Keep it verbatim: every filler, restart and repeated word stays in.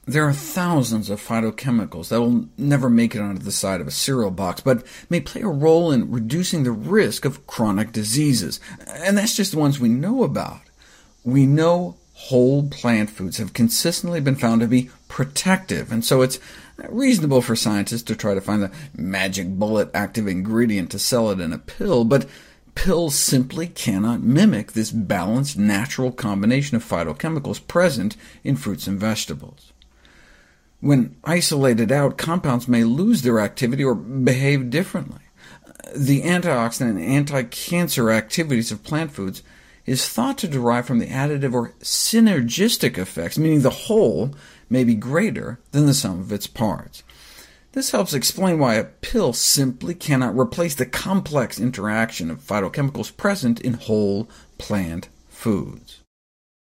There are thousands of phytochemicals that will never make it onto the side of a cereal box, but may play a role in reducing the risk of chronic diseases. And that's just the ones we know about. We know whole plant foods have consistently been found to be protective, and so it's reasonable for scientists to try to find the magic bullet active ingredient to sell it in a pill, but pills simply cannot mimic this balanced, natural combination of phytochemicals present in fruits and vegetables. When isolated out, compounds may lose their activity or behave differently. The antioxidant and anti-cancer activities of plant foods is thought to derive from the additive or synergistic effects, meaning the whole may be greater than the sum of its parts. This helps explain why a pill simply cannot replace the complex interaction of phytochemicals present in whole plant foods.